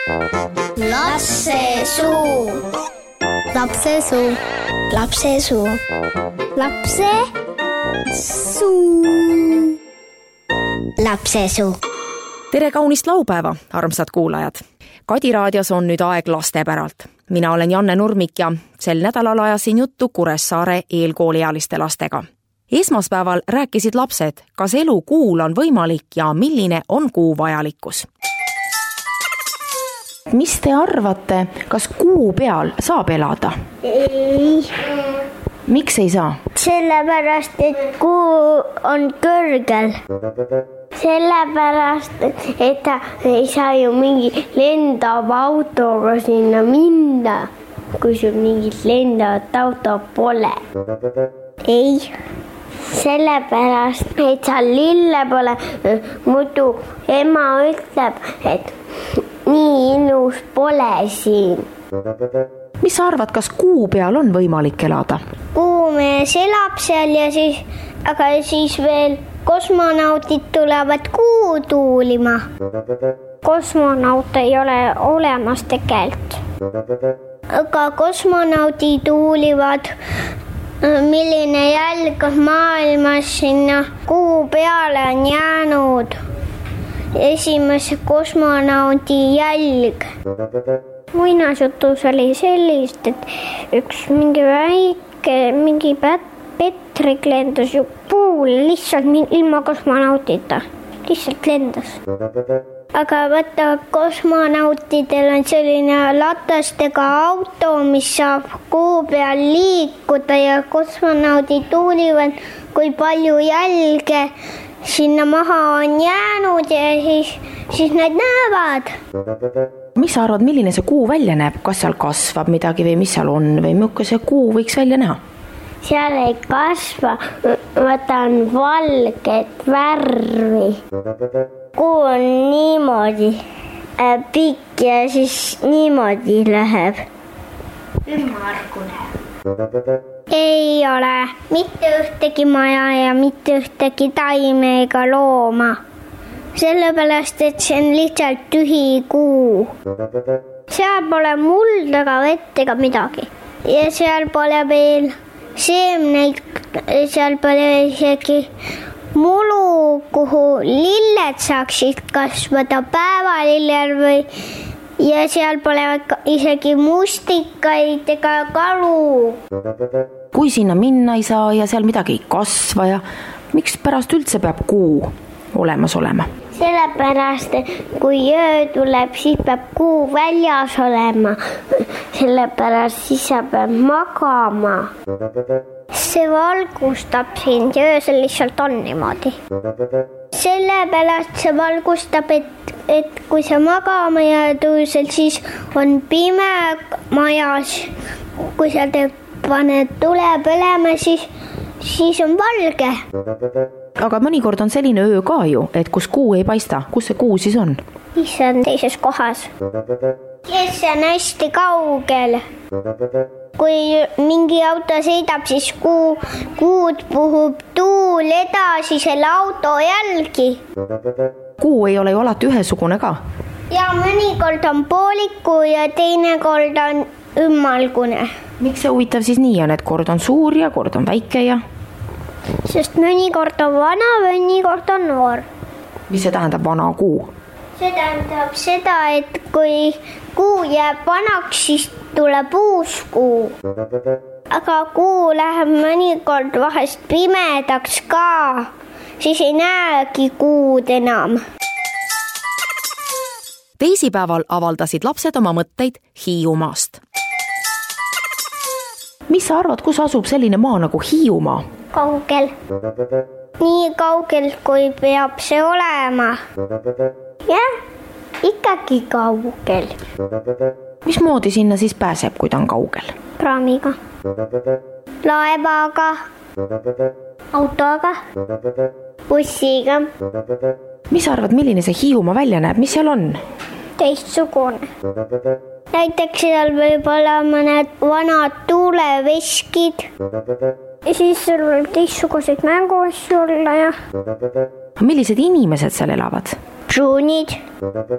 Lapsesuu. Lapsesuu. Lapsesuu. Lapsesuu. Lapsesuu. Tere kaunist laupäeva, armsad kuulajad! Kadi raadios on nüüd aeg laste päralt. Mina olen Janne Nurmik ja sel nädalal ajasin juttu Kuressaare eelkooliealiste lastega. Esmaspäeval rääkisid lapsed, kas elu kuul on võimalik ja milline on kuu vajalikkus. Mis te arvate, kas kuu peal saab elada? Ei. Miks ei saa? Sellepärast, et kuu on kõrgel. Sellepärast, et ta ei saa ju mingi lendava autoga sinna minna, kui sul mingit lendavat auto pole. Ei, sellepärast, et seal lille pole. Muidu ema ütleb, et nii ilus pole siin. Mis sa arvad, kas kuu peal on võimalik elada? Kuumees elab seal ja siis veel kosmonautid tulevad kuu tuulima. Kosmonaut ei ole olemas tegelikult. Aga kosmonautid tuulivad, milline jälg maailmas sinna kuu peale on jäänud. Esimese kosmonauti jälg. Muinasjutus oli sellist, et üks mingi väike, Petrik lendas ju puule lihtsalt ilma kosmonautita. Lihtsalt lendas. Aga vaata, kosmonautidel on selline latastega auto, mis saab kuu peal liikuda ja kosmonaudid tuulivad, kui palju jälge sinna maha on jäänud ja siis nad näevad. Mis sa arvad, milline see kuu välja näeb? Kas seal kasvab midagi või mis seal on või milline see kuu võiks välja näha? Seal ei kasva, vaata on valget värvi. Kuu on niimoodi pikk ja siis niimoodi läheb. Ümmargune. Ei ole mitte ühtegi maja ja mitte ühtegi taime ega looma. Sellepärast, et see on lihtsalt tühi kuu. Seal pole muld ega vett ega midagi. Ja seal pole veel seemneid, seal pole isegi mulu, kuhu lilled saaksid kasvada päevalillel ja seal pole isegi mustikaid ega kalu. Kui sinna minna ei saa ja seal midagi ei kasva ja miks pärast üldse peab kuu olemas olema? Sellepärast, kui öö tuleb, siis peab kuu väljas olema. Sellepärast siis sa pead magama. See valgustab sind ja öösel lihtsalt on niimoodi. Sellepärast see valgustab, et kui sa magama jääd öösel, siis on pime majas. Kui sa paned tule põlema, siis on valge. Aga mõnikord on selline öö ka ju, et kus kuu ei paista. Kus see kuu siis on? Siis on teises kohas. Kes on hästi kaugel. Kui mingi auto sõidab, siis kuud puhub tuul edasi selle auto jälgi. Kuu ei ole ju alati ühesugune ka. Ja mõnikord on pooliku ja teinekord on ümmalgune. Miks see huvitav siis nii on, et kord on suur ja kord on väike ja... Sest mõnikord on vana, mõnikord on noor. Mis see tähendab vana kuu? See tähendab seda, et kui kuu jääb vanaks, siis tuleb uus kuu. Aga kuu läheb mõnikord vahest pimedaks ka, siis ei näegi kuud enam. Teisipäeval avaldasid lapsed oma mõtteid Hiiumaast. Mis sa arvad, kus asub selline maa nagu Hiiumaa? Kaugel. Nii kaugel, kui peab see olema. Jah, ikkagi kaugel. Mismoodi sinna siis pääseb, kui ta on kaugel? Praamiga. Laevaga. Autoga. Bussiga. Mis sa arvad, milline see Hiiumaa välja näeb? Mis seal on? Teistsugune. Näiteks seal võib olla mõned vanad tuuleveskid. Ja siis seal võib teistsuguseid mänguasju olla ja... Millised inimesed seal elavad? Pruunid,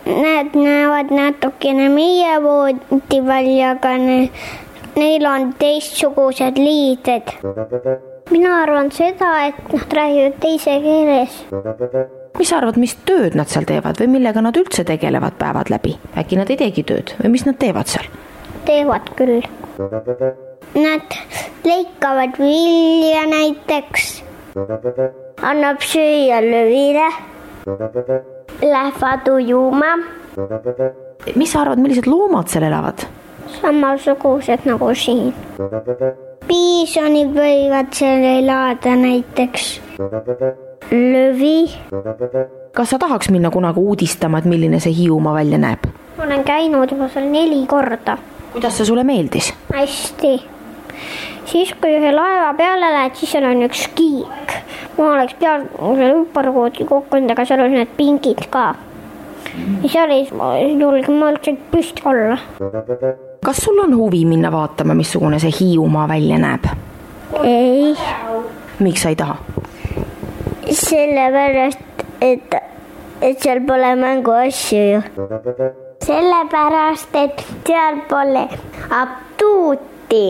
Need näevad natukene meie moodi välja, aga neil on teistsugused liided. Mina arvan seda, et nad räägivad teise keeles. Mis sa arvad, mis tööd nad seal teevad või millega nad üldse tegelevad päevad läbi? Äkki nad ei teegi tööd või mis nad teevad seal? Teevad küll. Nad leikavad vilja näiteks. Annab süüa lõvile. Lähevad ujuma. Mis sa arvad, millised loomad seal elavad? Samasugused nagu siin. Piisonid võivad seal elada näiteks. Lõvi. Kas sa tahaks minna kunagi uudistama, et milline see Hiiumaa välja näeb? Olen käinud juba seal 4 korda. Kuidas see sulle meeldis? Hästi. Siis kui ühe laeva peale lähed, siis seal on üks kiik. Ma oleks peal ümparkoodi kokkunud, aga seal on need pingid ka. Ja seal ei julge ma üldse püsti olla. Kas sul on huvi minna vaatama, missugune see Hiiumaa välja näeb? Ei. Miks sa ei taha? Sellepärast, et seal pole mängu asju ju. Sellepärast, et seal pole aptuuti.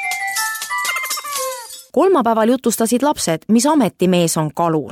Kolmapäeval jutustasid lapsed, mis ametimees on kalur.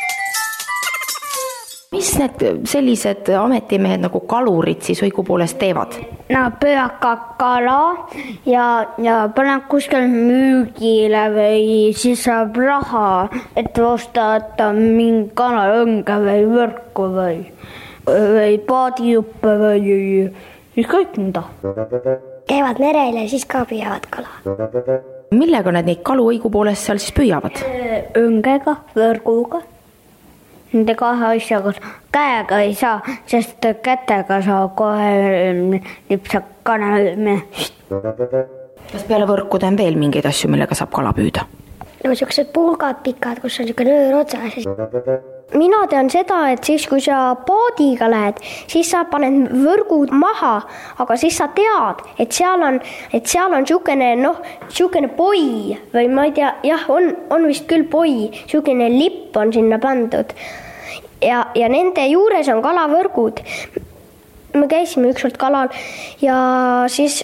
Mis need sellised ametimehed nagu kalurid siis õigupoolest teevad? Nad püüavad kala ja paneb kuskil müügile või siis saab raha, et osta mingi kanalõnge või võrku või paadijuppe või ükskõik mida. Käivad merel ja siis ka püüavad kala. Millega nad neid kalu õigupoolest seal siis püüavad? Õngega, võrguga. Nende 2 asjaga käega ei saa, sest kätega saab kohe lipsab kanal. Kas peale võrkude on veel mingeid asju, millega saab kala püüda? No sellised pulgad pikad, kus on niisugune nöör otsas. Mina tean seda, et siis kui sa paadiga lähed, siis sa paned võrgud maha, aga siis sa tead, et seal on niisugune poi või ma ei tea, jah, on vist küll poi, niisugune lipp on sinna pandud ja nende juures on kalavõrgud. Me käisime ükskord kalal ja siis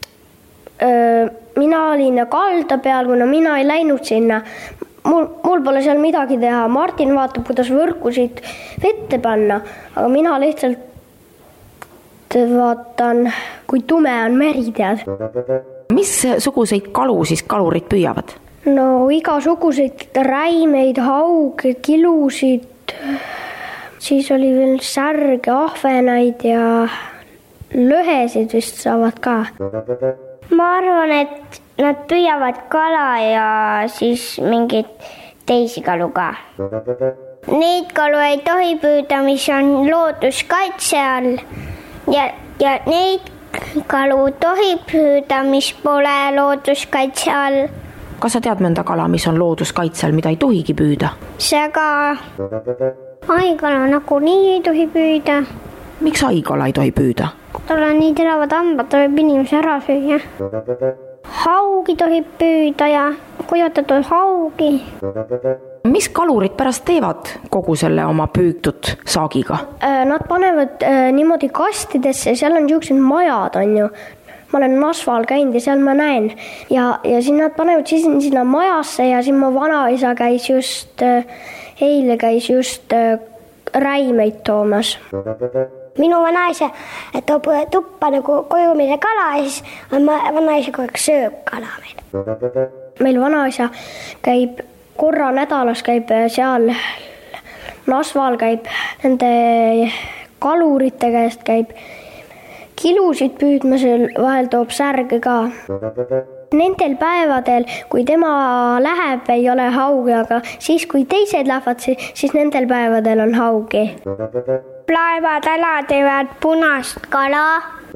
mina olin kalda peal, kuna mina ei läinud sinna. Mul pole seal midagi teha. Martin vaatab, kuidas võrkusid vette panna, aga mina lihtsalt vaatan, kui tume on meri tead. Mis suguseid kalu siis kalurid püüavad? No igasuguseid räimeid, hauge, kilusid, siis oli veel särge, ahvenaid ja lõhesid vist saavad ka. Ma arvan, et nad püüavad kala ja siis mingeid teisi kalu ka. Neid kalu ei tohi püüda, mis on looduskaitse all ja neid kalu tohib püüda, mis pole looduskaitse all. Kas sa tead mõnda kala, mis on looduskaitse all, mida ei tohigi püüda? Sega haigala nagunii ei tohi püüda. Miks haigala ei tohi püüda? Tal on nii teravad hambad, ta võib inimese ära süüa. Haugi tohib püüda ja kujutatud haugi. Mis kalurid pärast teevad kogu selle oma püütud saagiga? Nad panevad niimoodi kastidesse, seal on niisugused majad, on ju. Ma olen Nasval käinud ja seal ma näen. Ja siis nad panevad sinna majasse ja siin mu vanaisa eile käis just räimeid toomas. Minu vanaisa toob tuppa nagu koju meile kala ja siis vanaisa kogu aeg sööb kala meil. Meil vanaisa käib korra nädalas käib seal Nasval käib nende kalurite käest käib kilusid püüdmasel, vahel toob särge ka. Nendel päevadel, kui tema läheb, ei ole haugi, aga siis kui teised lähevad, siis nendel päevadel on haugi. Laevatala teevad punast kala,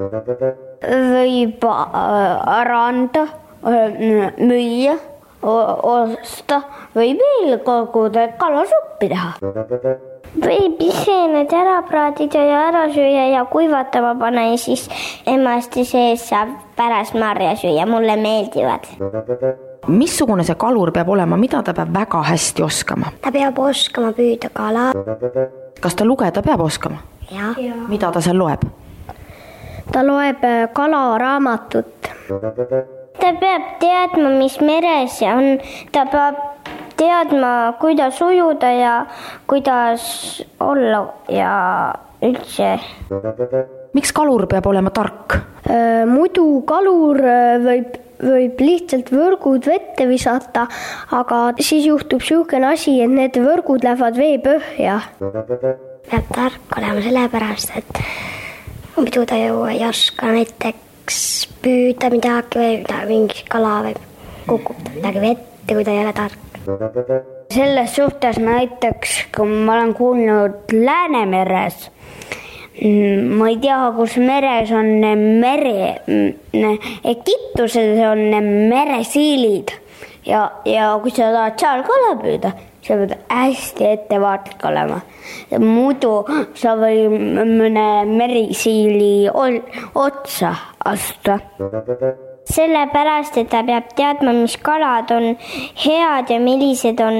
võib ära anda, müüa, osta või veel koguda kalasuppi teha. Võib ise need ära praadida ja ära süüa ja kuivatama pane ja siis emasti sees saab pärast marja süüa, mulle meeldivad. Missugune see kalur peab olema, mida ta peab väga hästi oskama? Ta peab oskama püüda kala. Kas ta lugeda peab oskama? Mida ta seal loeb? Ta loeb kalaraamatut. Ta peab teadma, mis meres on. Ta peab teadma, kuidas ujuda ja kuidas olla ja üldse. Miks kalur peab olema tark? Muidu kalur võib lihtsalt võrgud vette visata, aga siis juhtub niisugune asi, et need võrgud lähevad vee põhja. Peab tark olema sellepärast, et muidu ta ju ei oska näiteks püüda midagi või mingi kala või kukub midagi vette, kui ta ei ole tark. Selles suhtes näiteks, kui ma olen kuulnud Läänemeres, ma ei tea, kus meres on Egiptuses on meresiilid ja kui sa tahad seal kala püüda, sa pead hästi ettevaatlik olema. Muidu sa või mõne merisiili otsa astuda. Sellepärast, et ta peab teadma, mis kalad on head ja millised on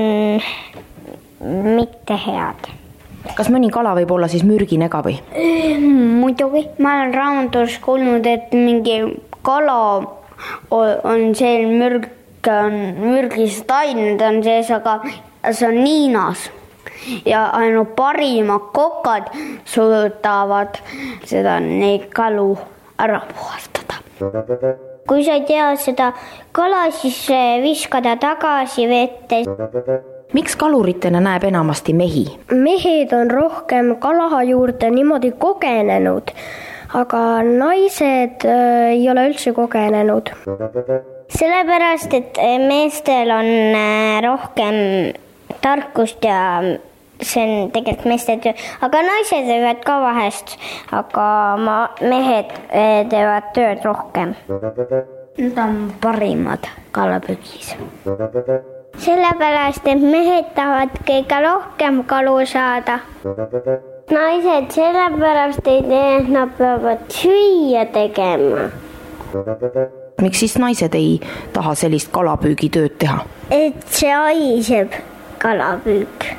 mitte head. Kas mõni kala võib olla siis mürgine ka või? Muidugi. Ma olen raamatus kuulnud, et mingi kala on seal mürgised ained on sees, aga see on niinas. Ja ainult parimad kokad suudavad neid kalu ära puhastada. Kui sa ei tea seda kala, siis viska ta tagasi vette. Miks kaluritena näeb enamasti mehi? Mehed on rohkem kala juurde niimoodi kogenenud, aga naised ei ole üldse kogenenud. Sellepärast, et meestel on rohkem tarkust ja see on tegelikult meeste töö, aga naised teevad ka vahest, aga mehed teevad tööd rohkem. Nad on parimad kalapüügis. Sellepärast, et mehed tahavad kõige rohkem kalu saada. Naised sellepärast ei tee, et nad peavad süüa tegema. Miks siis naised ei taha sellist kalapüügitööd teha? Et see haiseb kalapüük.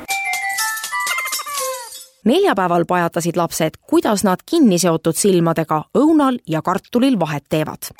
Neljapäeval pajatasid lapsed, kuidas nad kinni seotud silmadega õunal ja kartulil vahet teevad.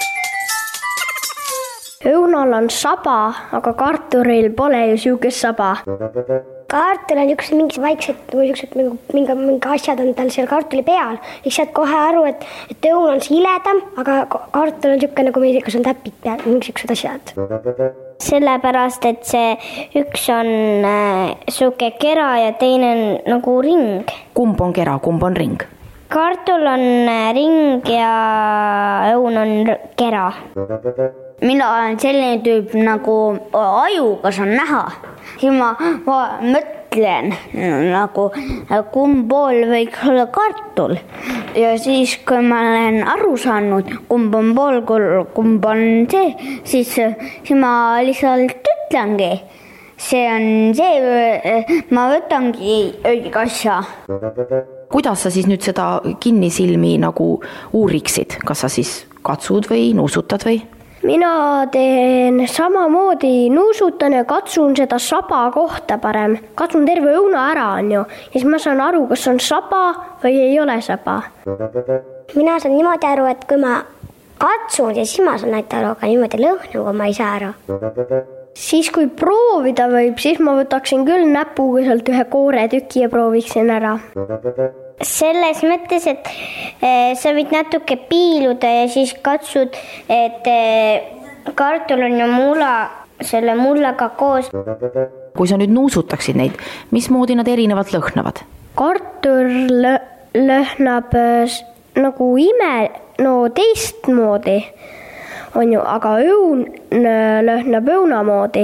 Õunal on saba, aga kartulil pole ju siukest saba. Kartul on mingid vaiksed või mingi asjad on tal seal kartuli peal. Lihtsalt kohe aru, et õun on siledam, aga kartul on siuke nagu kus on täpid peal, mingisugused asjad. Sellepärast, et see üks on siuke kera ja teine on nagu ring. Kumb on kera, kumb on ring? Kartul on ring ja õun on kera. Mina olen selline tüüp nagu ajuga saan näha. Siis ma mõtlen nagu kumb pool võiks olla kartul. Ja siis kui ma olen aru saanud, kumb on pool, kumb on see, siis ma lihtsalt ütlengi. See on see, ma võtangi õige asja. Kuidas sa siis nüüd seda kinnisilmi nagu uuriksid? Kas sa siis katsud või nuusutad või? Mina teen samamoodi, nuusutan ja katsun seda saba kohta parem. Katsun terve õuna ära on ju. Ja siis ma saan aru, kas on saba või ei ole saba. Mina saan niimoodi aru, et kui ma katsun ja siis ma saan näita aru, aga niimoodi lõhnu, kui ma ei saa aru. Siis kui proovida võib, siis ma võtaksin küll näpuga sealt ühe kooretüki ja prooviksin ära. Selles mõttes, et sa võid natuke piiluda ja siis katsud, et kartul on ju selle mullaga koos. Kui sa nüüd nuusutaksid neid, mismoodi nad erinevalt lõhnavad? Kartul lõhnab nagu teistmoodi on ju, aga õun lõhnab õunamoodi.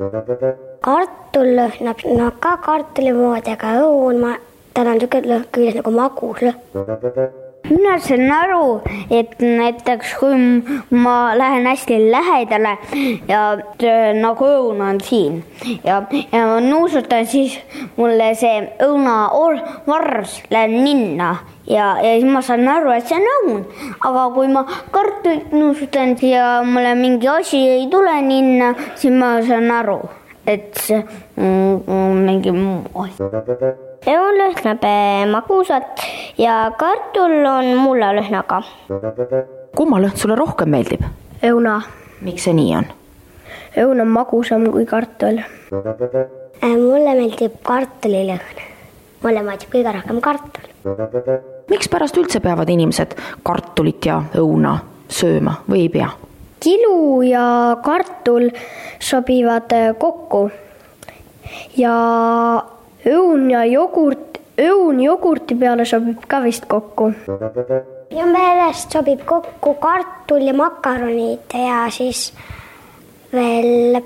Kartul lõhnab ka kartuli moodi, aga õun tal on küljes nagu magus. Mina saan aru, et näiteks kui ma lähen hästi lähedale ja nagu õun on siin ja ma nuusutan, siis mulle see õunavarvs läheb ninna ja siis ma saan aru, et see on õun. Aga kui ma kartulit nuusutan ja mulle mingi asi ei tule ninna, siis ma saan aru, et see on mingi muu asi. õun lõhnab magusalt ja kartul on mullalõhnaga. Kumma lõhn sulle rohkem meeldib? Õuna. Miks see nii on? Õun on magusam kui kartul. Mulle meeldib kartulilõhn. Mulle meeldib kõige rohkem kartul. Miks pärast üldse peavad inimesed kartulit ja õuna sööma või ei pea? Kilu ja kartul sobivad kokku ja õun jogurti peale sobib ka vist kokku. Ja meelest sobib kokku kartul ja makaronid ja siis veel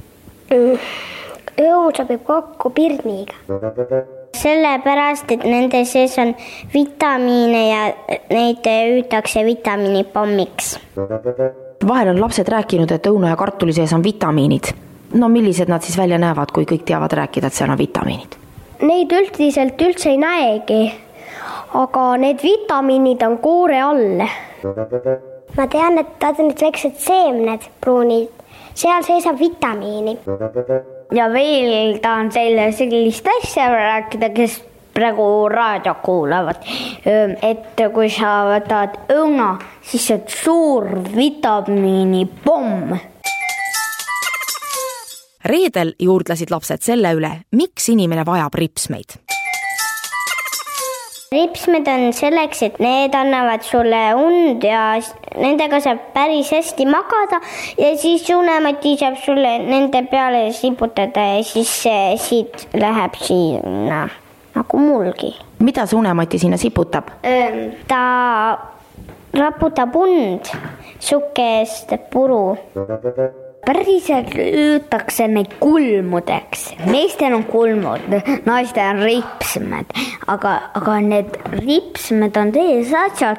õun sobib kokku pirniga. Sellepärast, et nende sees on vitamiine ja neid hüütakse vitamiinipommiks. Vahel on lapsed rääkinud, et õuna ja kartuli sees on vitamiinid. No millised nad siis välja näevad, kui kõik teavad rääkida, et seal on vitamiinid? Neid üldiselt üldse ei näegi. Aga need vitamiinid on koore all. Ma tean, et nad on need väiksed seemned, pruunid. Seal seisab vitamiini. Ja veel tahan sellist asja rääkida, kes praegu raadio kuulavad. Et kui sa võtad õuna, siis on suur vitamiinipomm. Reedel juurdlesid lapsed selle üle, miks inimene vajab ripsmeid. Ripsmed on selleks, et need annavad sulle und ja nendega saab päris hästi magada ja siis unemati saab sulle nende peale siputada ja siis siit läheb sinna nagu mulgi. Mida see unemati sinna siputab? Ta raputab und sukest puru. Päriselt üütakse neid kulmudeks. Meestel on kulmud, naistel on ripsmed, aga need ripsmed on teised asjad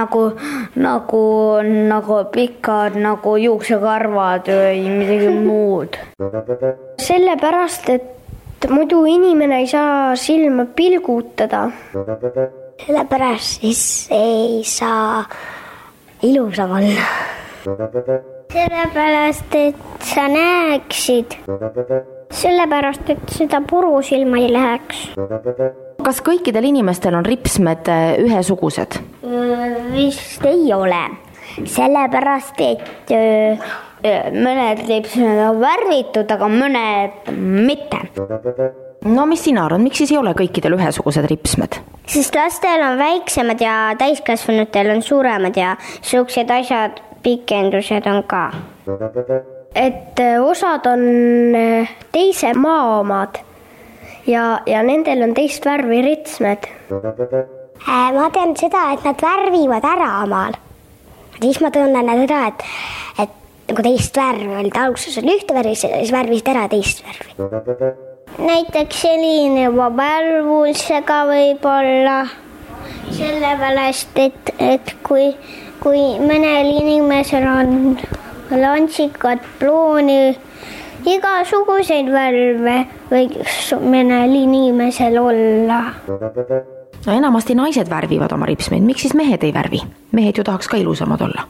nagu pikad nagu juuksekarvad või midagi muud. Sellepärast, et muidu inimene ei saa silma pilgutada. Sellepärast siis ei saa ilusam olla. Sellepärast, et sa näeksid. Sellepärast, et seda puru silma ei läheks. Kas kõikidel inimestel on ripsmed ühesugused? Vist ei ole. Sellepärast, et mõned ripsmed on värvitud, aga mõned mitte. No mis sina arvad, miks siis ei ole kõikidel ühesugused ripsmed? Sest lastel on väiksemad ja täiskasvanutel on suuremad ja sellised asjad pikendused on ka. Et osad on teise maa omad ja nendel on teist värvi ripsmed. Ma tean seda, et nad värvivad ära omal. Siis ma tunnen ära, et nagu teist värvi oli, alguses oli ühte värvi, siis värvisid ära teist värvi. Näiteks selline värvusega võib olla sellepärast, et kui mõnel inimesel on lantsikad, plooni, igasuguseid värve võiks mõnel inimesel olla. No, enamasti naised värvivad oma ripsmeid, miks siis mehed ei värvi? Mehed ju tahaks ka ilusamad olla.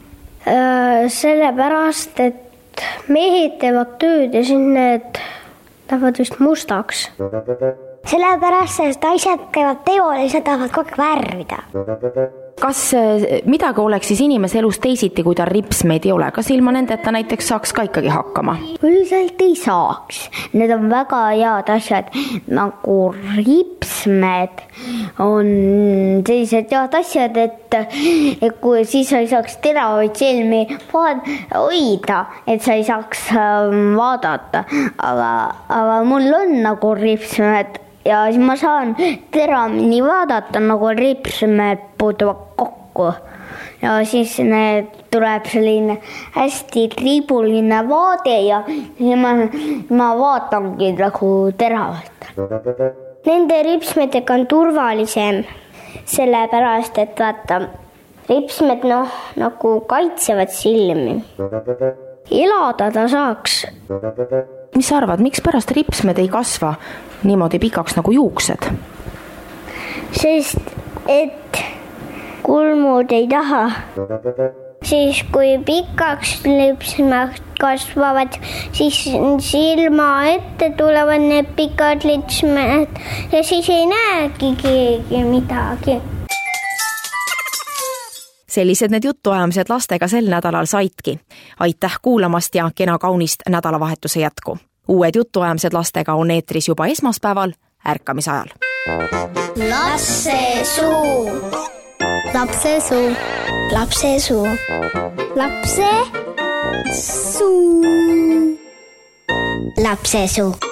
Sellepärast, et mehed teevad tööd ja siis need lähevad just mustaks. Sellepärast, et naised käivad teol ja siis nad tahavad kogu aeg värvida. Kas midagi oleks siis inimese elus teisiti, kui ta ripsmeid ei ole? Kas ilma nendeta näiteks saaks ka ikkagi hakkama? Üldiselt ei saaks. Need on väga head asjad. Nagu ripsmed on sellised head asjad, et kui siis sa ei saaks teravaid silmi hoida, et sa ei saaks vaadata. Aga mul on nagu ripsmed. Ja siis ma saan teramini vaadata, nagu ripsmed puutuvad kokku. Ja siis need tuleb selline hästi triibuline vaade ja ma vaatangi nagu teravalt. Nende ripsmedega on turvalisem, sellepärast, et vaata, ripsmed nagu kaitsevad silmi. Elada ta saaks. Mis sa arvad, miks pärast ripsmed ei kasva niimoodi pikaks nagu juuksed? Sest et kulmud ei taha. siis kui pikaks litsmed kasvavad, siis silma ette tulevad need pikad litsmed ja siis ei näegi keegi midagi. Sellised need jutuajamised lastega sel nädalal saidki. Aitäh kuulamast ja kena kaunist nädalavahetuse jätku. Uued jutuajamised lastega on eetris juba esmaspäeval ärkamisajal. Lapsesuu. Lapsesuu. Lapsesuu. Lapsesuu. Lapsesuu.